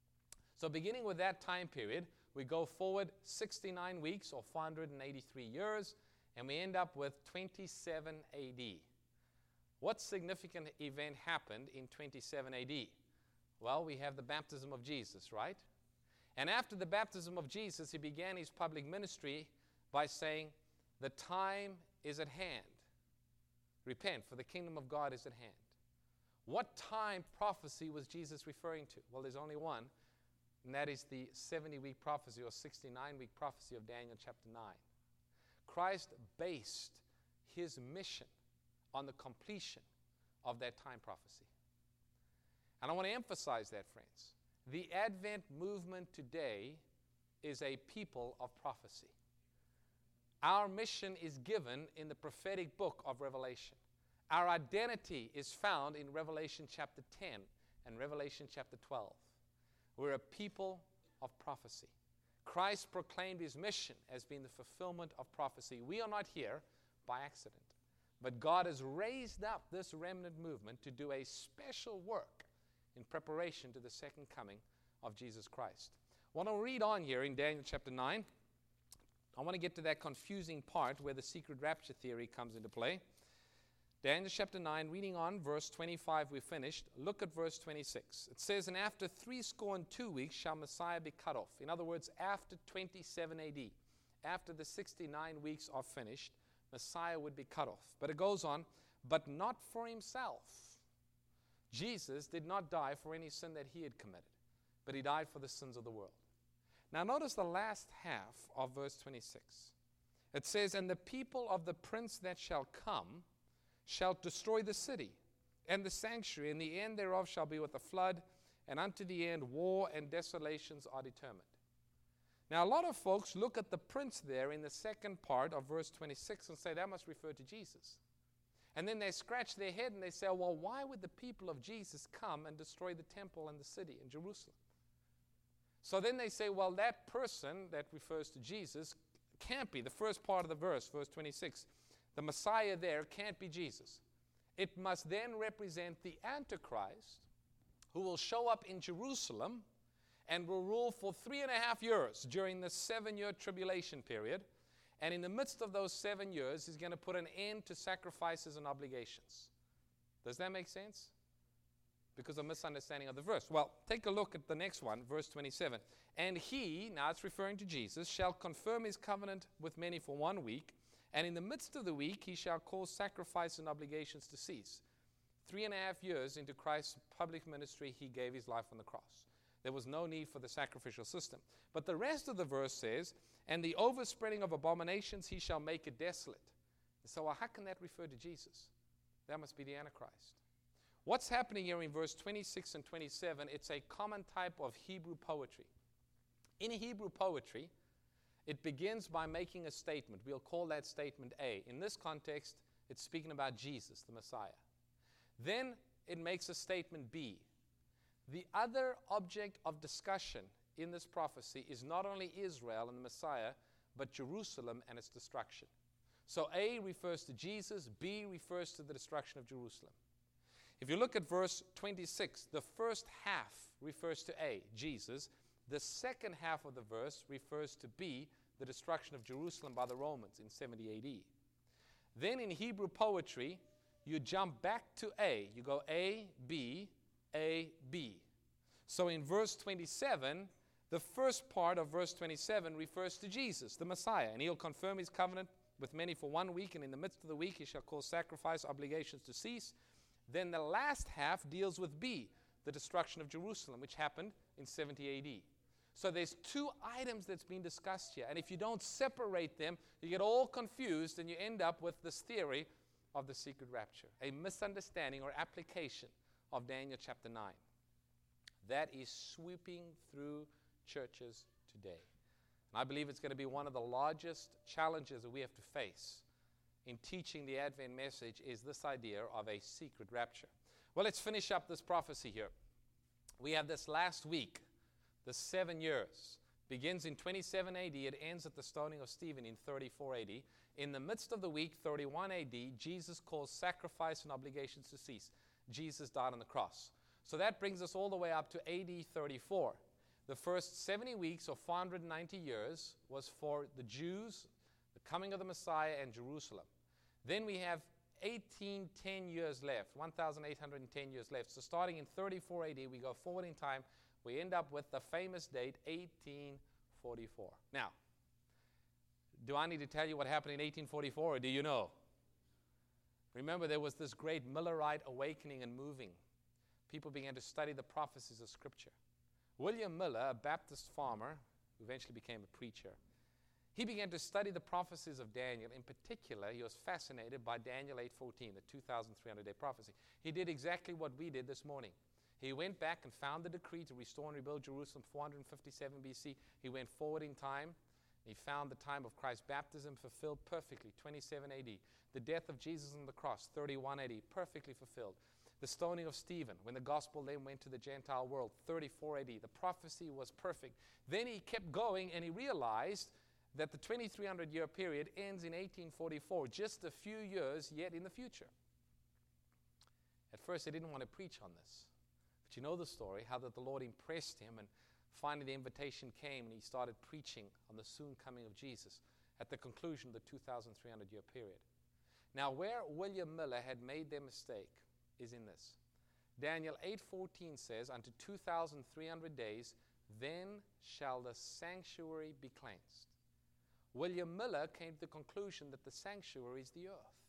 So beginning with that time period, we go forward sixty-nine weeks or four hundred eighty-three years, and we end up with twenty-seven A D. What significant event happened in twenty-seven A D? Well, we have the baptism of Jesus, right? And after the baptism of Jesus, he began his public ministry by saying, the time is at hand. Repent, for the kingdom of God is at hand. What time prophecy was Jesus referring to? Well, there's only one, and that is the seventy-week prophecy or sixty-nine-week prophecy of Daniel chapter nine. Christ based his mission on the completion of that time prophecy. And I want to emphasize that, friends. The Advent movement today is a people of prophecy. Our mission is given in the prophetic book of Revelation. Our identity is found in Revelation chapter ten and Revelation chapter twelve. We're a people of prophecy. Christ proclaimed his mission as being the fulfillment of prophecy. We are not here by accident, but God has raised up this remnant movement to do a special work in preparation to the second coming of Jesus Christ. I want to read on here in Daniel chapter nine. I want to get to that confusing part where the secret rapture theory comes into play. Daniel chapter nine, reading on, verse twenty-five, we finished. Look at verse twenty-six. It says, "And after three score and two weeks shall Messiah be cut off." In other words, after twenty-seven A D, after the sixty-nine weeks are finished, Messiah would be cut off. But it goes on, "But not for himself." Jesus did not die for any sin that he had committed, but he died for the sins of the world. Now notice the last half of verse twenty-six. It says, "And the people of the prince that shall come shall destroy the city and the sanctuary, and the end thereof shall be with a flood, and unto the end war and desolations are determined." Now a lot of folks look at the prince there in the second part of verse twenty-six and say that must refer to Jesus. And then they scratch their head and they say, well, why would the people of Jesus come and destroy the temple and the city in Jerusalem? So then they say, well, that person that refers to Jesus can't be. The first part of the verse, verse twenty-six, the Messiah there can't be Jesus. It must then represent the Antichrist, who will show up in Jerusalem and will rule for three and a half years during the seven-year tribulation period. And in the midst of those seven years, he's going to put an end to sacrifices and obligations. Does that make sense? Because of misunderstanding of the verse. Well, take a look at the next one, verse twenty-seven. "And he," now it's referring to Jesus, "shall confirm his covenant with many for one week, and in the midst of the week he shall cause sacrifice and obligations to cease." Three and a half years into Christ's public ministry, he gave his life on the cross. There was no need for the sacrificial system. But the rest of the verse says, "And the overspreading of abominations he shall make it desolate." So well, how can that refer to Jesus? That must be the Antichrist. What's happening here in verse twenty-six and twenty-seven, it's a common type of Hebrew poetry. In Hebrew poetry, it begins by making a statement. We'll call that statement A. In this context, it's speaking about Jesus, the Messiah. Then it makes a statement B. The other object of discussion in this prophecy is not only Israel and the Messiah, but Jerusalem and its destruction. So A refers to Jesus, B refers to the destruction of Jerusalem. If you look at verse twenty-six, the first half refers to A, Jesus. The second half of the verse refers to B, the destruction of Jerusalem by the Romans in seventy A D. Then in Hebrew poetry, you jump back to A. You go A, B, A, B. So in verse twenty-seven, the first part of verse twenty-seven refers to Jesus, the Messiah, and he'll confirm his covenant with many for one week, and in the midst of the week he shall cause sacrifice, obligations to cease. Then the last half deals with B, the destruction of Jerusalem, which happened in seventy A D. So there's two items that's been discussed here, and if you don't separate them, you get all confused and you end up with this theory of the secret rapture, a misunderstanding or application of Daniel chapter nine. That is sweeping through churches today. And I believe it's going to be one of the largest challenges that we have to face in teaching the Advent message is this idea of a secret rapture. Well, let's finish up this prophecy here. We have this last week, the seven years. Begins in twenty-seven A D. It ends at the stoning of Stephen in thirty-four A D. In the midst of the week, thirty-one A D, Jesus caused sacrifice and obligations to cease. Jesus died on the cross. So that brings us all the way up to A D thirty-four. The first seventy weeks or four hundred ninety years was for the Jews, the coming of the Messiah, and Jerusalem. Then we have eighteen ten years left, one thousand eight hundred ten years left. So starting in thirty-four A D, we go forward in time. We end up with the famous date, eighteen forty-four. Now, do I need to tell you what happened in eighteen forty-four, or do you know? Remember, there was this great Millerite awakening and moving. People began to study the prophecies of Scripture. William Miller, a Baptist farmer, who eventually became a preacher, He began to study the prophecies of Daniel. In particular, he was fascinated by Daniel eight fourteen, the two thousand three hundred day prophecy. He did exactly what we did this morning. He went back and found the decree to restore and rebuild Jerusalem four hundred fifty-seven B C. He went forward in time. He found the time of Christ's baptism fulfilled perfectly, twenty-seven A D. The death of Jesus on the cross, thirty-one A D, perfectly fulfilled. The stoning of Stephen, when the gospel then went to the Gentile world, thirty-four A D. The prophecy was perfect. Then he kept going and he realized that the twenty-three hundred year period ends in eighteen forty-four, just a few years yet in the future. At first, he didn't want to preach on this. But you know the story, how that the Lord impressed him, and finally the invitation came and he started preaching on the soon coming of Jesus at the conclusion of the two thousand three hundred year period. Now, where William Miller had made their mistake is in this. Daniel eight fourteen says, unto two thousand three hundred days, then shall the sanctuary be cleansed. William Miller came to the conclusion that the sanctuary is the earth.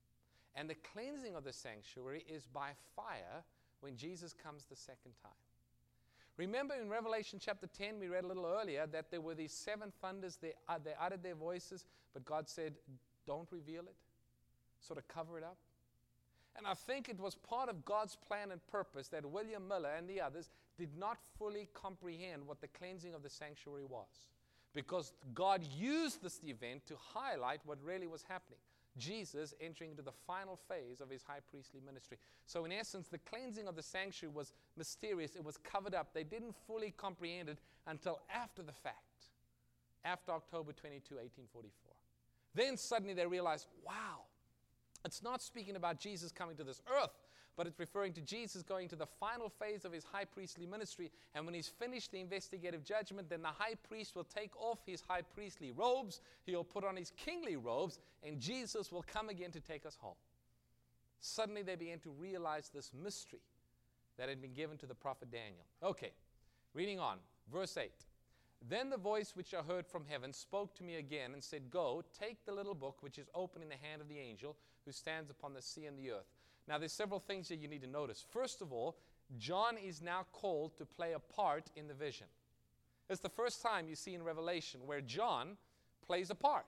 And the cleansing of the sanctuary is by fire when Jesus comes the second time. Remember in Revelation chapter ten, we read a little earlier that there were these seven thunders. They, uh, they uttered their voices, but God said, don't reveal it. Sort of cover it up. And I think it was part of God's plan and purpose that William Miller and the others did not fully comprehend what the cleansing of the sanctuary was. Because God used this event to highlight what really was happening. Jesus entering into the final phase of his high priestly ministry. So in essence, the cleansing of the sanctuary was mysterious. It was covered up. They didn't fully comprehend it until after the fact. After October twenty-second, eighteen forty-four. Then suddenly they realized, wow, it's not speaking about Jesus coming to this earth, but it's referring to Jesus going to the final phase of his high priestly ministry. And when he's finished the investigative judgment, then the high priest will take off his high priestly robes, he'll put on his kingly robes, and Jesus will come again to take us home. Suddenly they began to realize this mystery that had been given to the prophet Daniel. Okay, reading on, verse eight. Then the voice which I heard from heaven spoke to me again and said, go, take the little book which is open in the hand of the angel who stands upon the sea and the earth. Now, there's several things that you need to notice. First of all, John is now called to play a part in the vision. It's the first time you see in Revelation where John plays a part.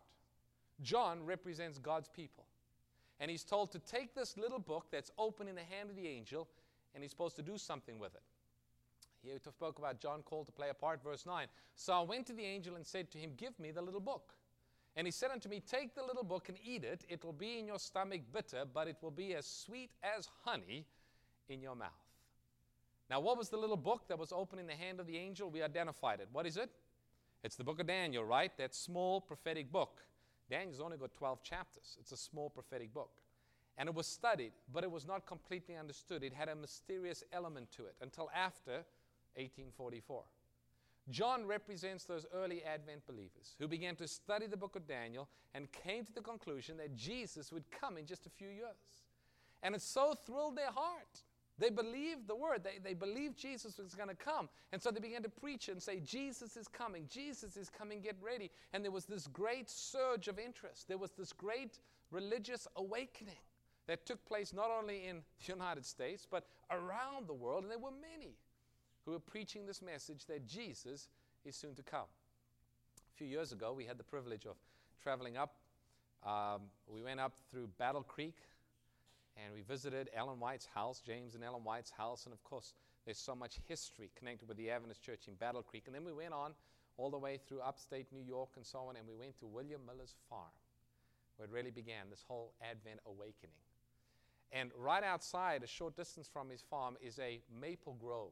John represents God's people. And he's told to take this little book that's open in the hand of the angel, and he's supposed to do something with it. Here we spoke about John called to play a part, verse nine. So I went to the angel and said to him, give me the little book. And he said unto me, take the little book and eat it. It will be in your stomach bitter, but it will be as sweet as honey in your mouth. Now, what was the little book that was open in the hand of the angel? We identified it. What is it? It's the book of Daniel, right? That small prophetic book. Daniel's only got twelve chapters. It's a small prophetic book. And it was studied, but it was not completely understood. It had a mysterious element to it until after eighteen forty-four. John represents those early Advent believers who began to study the book of Daniel and came to the conclusion that Jesus would come in just a few years. And it so thrilled their heart. They believed the word. They, they believed Jesus was going to come. And so they began to preach and say, Jesus is coming. Jesus is coming. Get ready. And there was this great surge of interest. There was this great religious awakening that took place not only in the United States, but around the world. And there were many who were preaching this message that Jesus is soon to come. A few years ago, we had the privilege of traveling up. Um, we went up through Battle Creek, and we visited Ellen White's house, James and Ellen White's house, and of course, there's so much history connected with the Adventist Church in Battle Creek. And then we went on all the way through upstate New York and so on, and we went to William Miller's farm, where it really began, this whole Advent awakening. And right outside, a short distance from his farm, is a maple grove.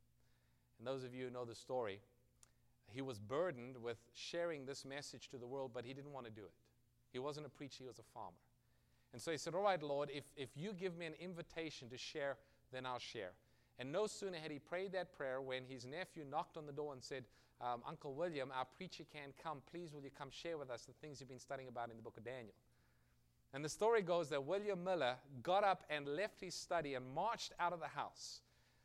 And those of you who know the story, he was burdened with sharing this message to the world, but he didn't want to do it. He wasn't a preacher, he was a farmer. And so he said, all right, Lord, if, if you give me an invitation to share, then I'll share. And no sooner had he prayed that prayer when his nephew knocked on the door and said, um, Uncle William, our preacher can't come. Please, will you come share with us the things you've been studying about in the book of Daniel? And the story goes that William Miller got up and left his study and marched out of the house,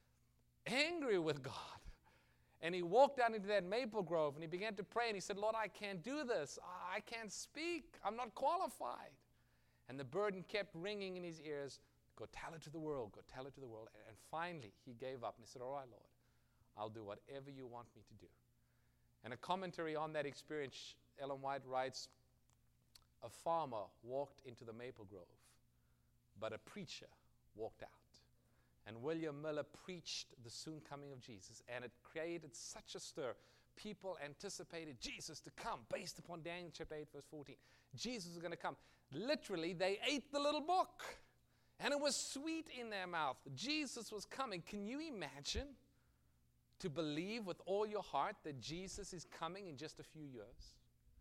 angry with God. And he walked down into that maple grove and he began to pray and he said, Lord, I can't do this. I can't speak. I'm not qualified. And the burden kept ringing in his ears. Go tell it to the world. Go tell it to the world. And finally, he gave up and he said, all right, Lord, I'll do whatever you want me to do. And a commentary on that experience Ellen White writes, a farmer walked into the maple grove, but a preacher walked out. And William Miller preached the soon coming of Jesus, and it created such a stir. People anticipated Jesus to come based upon Daniel chapter eight, verse fourteen. Jesus was going to come. Literally, they ate the little book, and it was sweet in their mouth. Jesus was coming. Can you imagine to believe with all your heart that Jesus is coming in just a few years?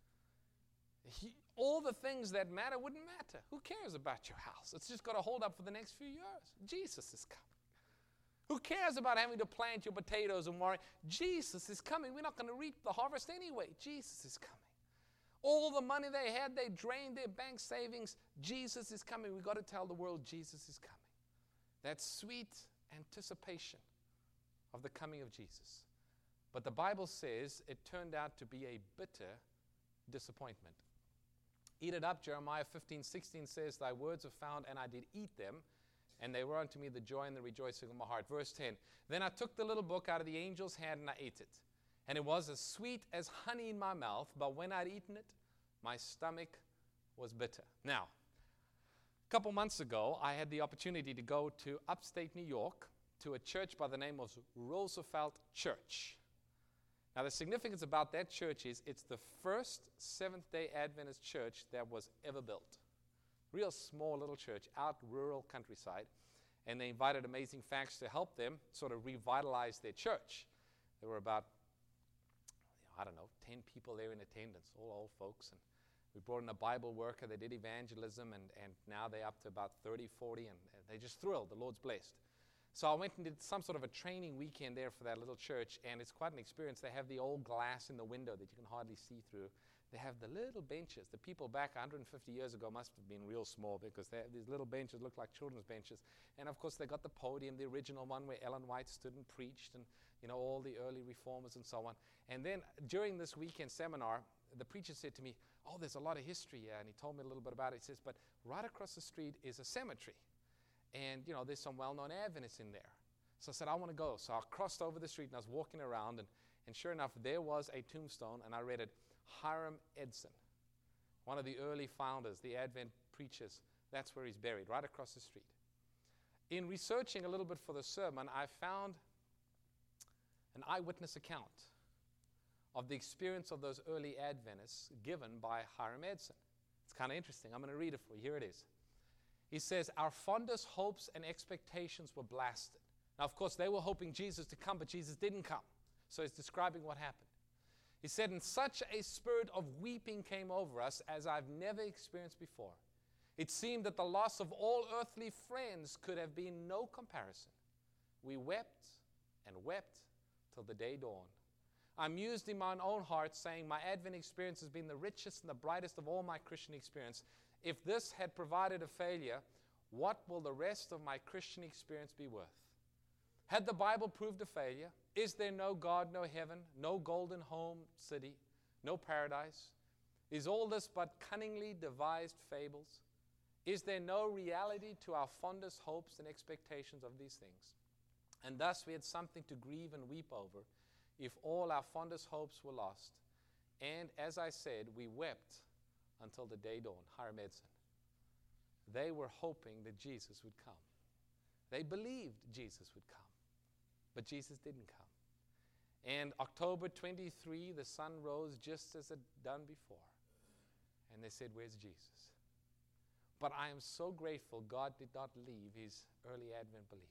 He, all the things that matter wouldn't matter. Who cares about your house? It's just got to hold up for the next few years. Jesus is coming. Who cares about having to plant your potatoes and worry? Jesus is coming. We're not going to reap the harvest anyway. Jesus is coming. All the money they had, they drained their bank savings. Jesus is coming. We've got to tell the world Jesus is coming. That sweet anticipation of the coming of Jesus. But the Bible says it turned out to be a bitter disappointment. Eat it up, Jeremiah fifteen sixteen says, thy words are found, and I did eat them, and they were unto me the joy and the rejoicing of my heart. Verse ten, then I took the little book out of the angel's hand, and I ate it. And it was as sweet as honey in my mouth, but when I'd eaten it, my stomach was bitter. Now, a couple months ago, I had the opportunity to go to upstate New York to a church by the name of Roosevelt Church. Now, the significance about that church is it's the first Seventh-day Adventist church that was ever built. Real small little church out rural countryside. And they invited Amazing Facts to help them sort of revitalize their church. There were about, I don't know, ten people there in attendance, all old folks. And we brought in a Bible worker. They did evangelism, and, and now they're up to about thirty, forty, and they're just thrilled. The Lord's blessed. So I went and did some sort of a training weekend there for that little church, and it's quite an experience. They have the old glass in the window that you can hardly see through. They have the little benches. The people back one hundred fifty years ago must have been real small, because these little benches look like children's benches. And, of course, they got the podium, the original one where Ellen White stood and preached, and, you know, all the early reformers and so on. And then during this weekend seminar, the preacher said to me, oh, there's a lot of history here. And he told me a little bit about it. He says, but right across the street is a cemetery. And, you know, there's some well-known Adventists in there. So I said, I want to go. So I crossed over the street, and I was walking around, and, and sure enough, there was a tombstone, and I read it, Hiram Edson, one of the early founders, the Advent preachers. That's where he's buried, right across the street. In researching a little bit for the sermon, I found an eyewitness account of the experience of those early Adventists given by Hiram Edson. It's kind of interesting. I'm going to read it for you. Here it is. He says, our fondest hopes and expectations were blasted. Now, of course, they were hoping Jesus to come, but Jesus didn't come. So he's describing what happened. He said, and such a spirit of weeping came over us as I've never experienced before. It seemed that the loss of all earthly friends could have been no comparison. We wept and wept till the day dawned. I mused in my own heart, saying, my Advent experience has been the richest and the brightest of all my Christian experience. If this had provided a failure, what will the rest of my Christian experience be worth? Had the Bible proved a failure? Is there no God, no heaven, no golden home city, no paradise? Is all this but cunningly devised fables? Is there no reality to our fondest hopes and expectations of these things? And thus we had something to grieve and weep over if all our fondest hopes were lost. And as I said, we wept until the day dawned. Hiram Edson. They were hoping that Jesus would come. They believed Jesus would come, but Jesus didn't come. And October twenty-third, the sun rose just as it done before. And they said, where's Jesus? But I am so grateful God did not leave his early Advent believers.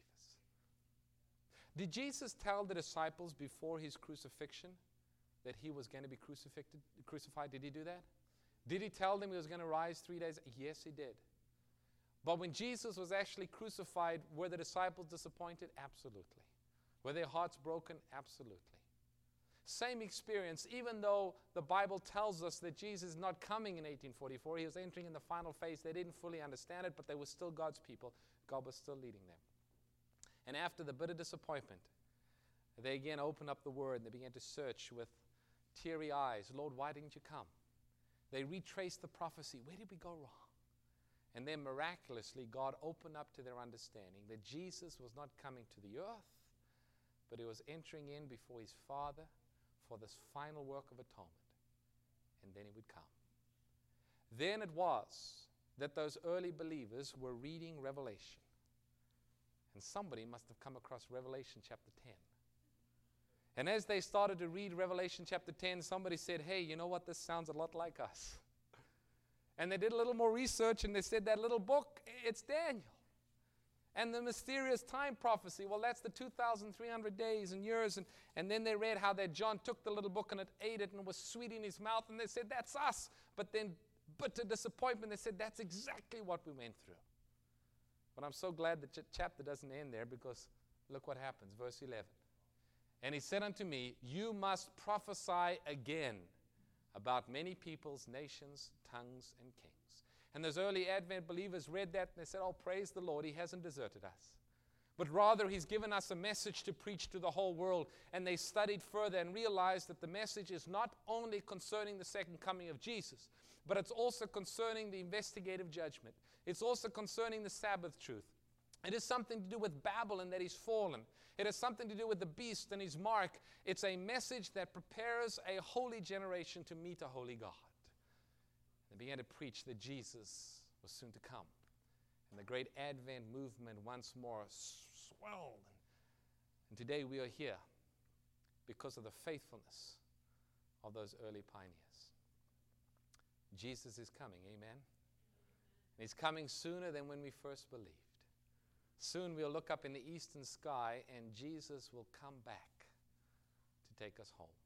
Did Jesus tell the disciples before his crucifixion that he was going to be crucified? Did he do that? Did he tell them he was going to rise three days? Yes, he did. But when Jesus was actually crucified, were the disciples disappointed? Absolutely. Were their hearts broken? Absolutely. Same experience, even though the Bible tells us that Jesus is not coming in eighteen forty-four. He was entering in the final phase. They didn't fully understand it, but they were still God's people. God was still leading them. And after the bitter disappointment, they again opened up the Word and they began to search with teary eyes. Lord, why didn't you come? They retraced the prophecy. Where did we go wrong? And then miraculously, God opened up to their understanding that Jesus was not coming to the earth, but he was entering in before his Father for this final work of atonement. and then he would come. Then it was that those early believers were reading Revelation. And somebody must have come across Revelation chapter ten. And as they started to read Revelation chapter ten, somebody said, hey, you know what? This sounds a lot like us. And they did a little more research, and they said that little book, it's Daniel. And the mysterious time prophecy, well, that's the two thousand three hundred days and years. And, and then they read how that John took the little book and it ate it and it was sweet in his mouth. And they said, that's us. But then, but to disappointment, they said, that's exactly what we went through. But I'm so glad the ch- chapter doesn't end there, because look what happens, verse eleven. And he said unto me, you must prophesy again about many peoples, nations, tongues, and kings. And those early Advent believers read that and they said, oh, praise the Lord, he hasn't deserted us. But rather, he's given us a message to preach to the whole world. And they studied further and realized that the message is not only concerning the second coming of Jesus, but it's also concerning the investigative judgment. It's also concerning the Sabbath truth. It is something to do with Babylon, that he's fallen. It has something to do with the beast and his mark. It's a message that prepares a holy generation to meet a holy God. They began to preach that Jesus was soon to come. And the great Advent movement once more swelled. And today we are here because of the faithfulness of those early pioneers. Jesus is coming, amen? And he's coming sooner than when we first believed. Soon we'll look up in the eastern sky and Jesus will come back to take us home.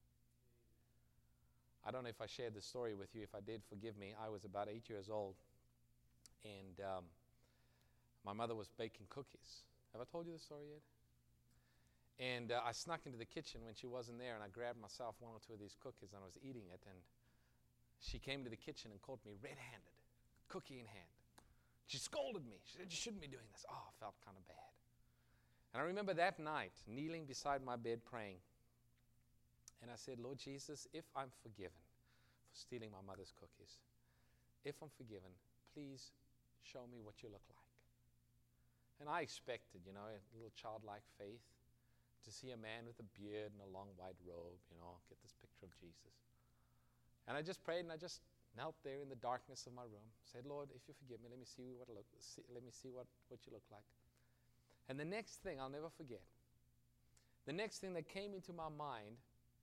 I don't know if I shared this story with you. If I did, forgive me. I was about eight years old, and um, my mother was baking cookies. Have I told you this story yet? And uh, I snuck into the kitchen when she wasn't there, and I grabbed myself one or two of these cookies, and I was eating it, and she came to the kitchen and caught me red-handed, cookie in hand. She scolded me. She said, you shouldn't be doing this. Oh, I felt kind of bad. And I remember that night, kneeling beside my bed praying, and I said, Lord Jesus, if I'm forgiven for stealing my mother's cookies, if I'm forgiven, please show me what you look like. And I expected, you know, a little childlike faith, to see a man with a beard and a long white robe, you know, get this picture of Jesus. And I just prayed, and I just knelt there in the darkness of my room, said, Lord, if you forgive me, let me see what look, see, let me see what, what you look like. And the next thing I'll never forget, the next thing that came into my mind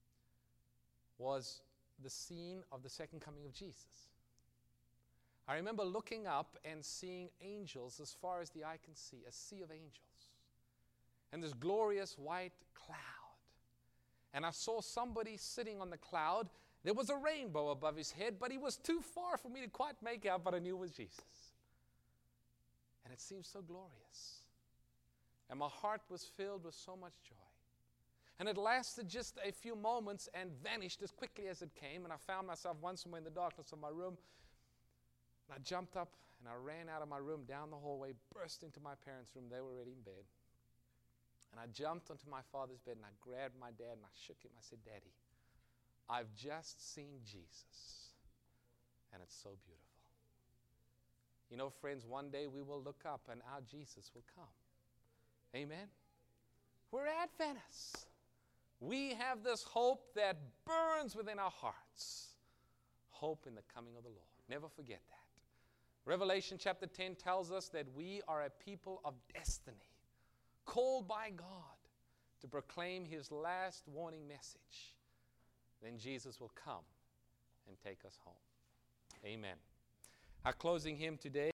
was the scene of the second coming of Jesus. I remember looking up and seeing angels as far as the eye can see, a sea of angels. And this glorious white cloud. And I saw somebody sitting on the cloud. There was a rainbow above his head, but he was too far for me to quite make out, but I knew it was Jesus. And it seemed so glorious. And my heart was filled with so much joy. And it lasted just a few moments and vanished as quickly as it came. And I found myself once more in the darkness of my room. And I jumped up and I ran out of my room, down the hallway, burst into my parents' room. They were already in bed. And I jumped onto my father's bed and I grabbed my dad and I shook him. I said, Daddy, I've just seen Jesus. And it's so beautiful. You know, friends, one day we will look up and our Jesus will come. Amen? We're Adventists. We have this hope that burns within our hearts. Hope in the coming of the Lord. Never forget that. Revelation chapter ten tells us that we are a people of destiny, called by God to proclaim his last warning message. Then Jesus will come and take us home. Amen. Our closing hymn today